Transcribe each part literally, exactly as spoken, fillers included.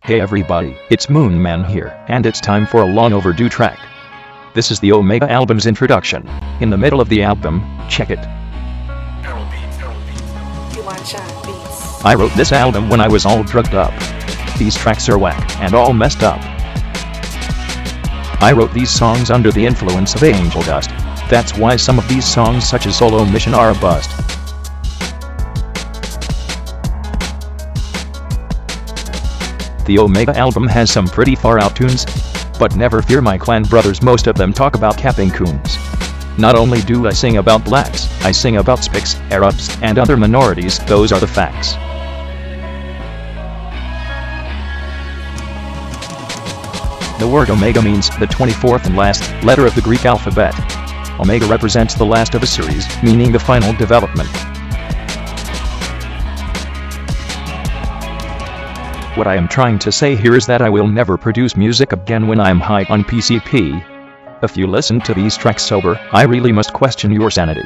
Hey everybody, it's Moon Man here, and it's time for a long overdue track. This is the Omega album's introduction. In the middle of the album, check it. I wrote this album when I was all drugged up. These tracks are whack and all messed up. I wrote these songs under the influence of angel dust. That's why some of these songs such as Solo Mission are a bust. The Omega album has some pretty far out tunes, but never fear my clan brothers, most of them talk about capping coons. Not only do I sing about blacks, I sing about Spics, Arabs, and other minorities, those are the facts. The word Omega means the twenty-fourth and last letter of the Greek alphabet. Omega represents the last of a series, meaning the final development. What I am trying to say here is that I will never produce music again when I am high on P C P. If you listen to these tracks sober, I really must question your sanity.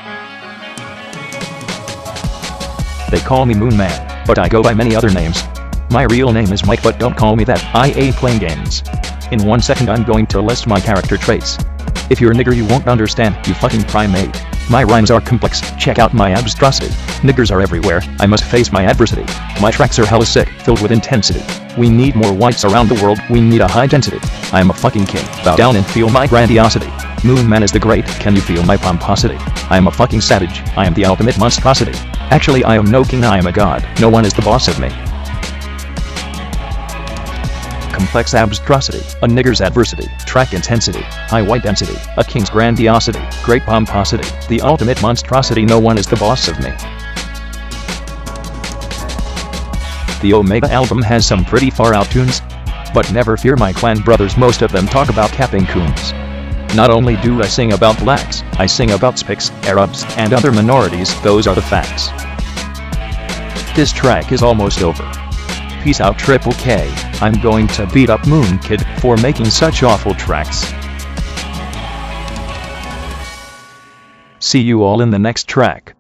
They call me Moon Man, but I go by many other names. My real name is Mike, but don't call me that, I ain't playing games. In one second I'm going to list my character traits. If you're a nigger you won't understand, you fucking primate. My rhymes are complex, check out my abstrosity. Niggers are everywhere, I must face my adversity. My tracks are hella sick, filled with intensity. We need more whites around the world, we need a high density. I am a fucking king, bow down and feel my grandiosity. Moon Man is the great, can you feel my pomposity? I am a fucking savage, I am the ultimate monstrosity. Actually I am no king, I am a god, no one is the boss of me. Complex abstrosity, a nigger's adversity, track intensity, high white density, a king's grandiosity, great pomposity, the ultimate monstrosity, no one is the boss of me. The Omega album has some pretty far out tunes, but never fear my clan brothers, most of them talk about capping coons. Not only do I sing about blacks, I sing about Spics, Arabs, and other minorities, those are the facts. This track is almost over. Peace out Triple K, I'm going to beat up Moon Kid for making such awful tracks. See you all in the next track.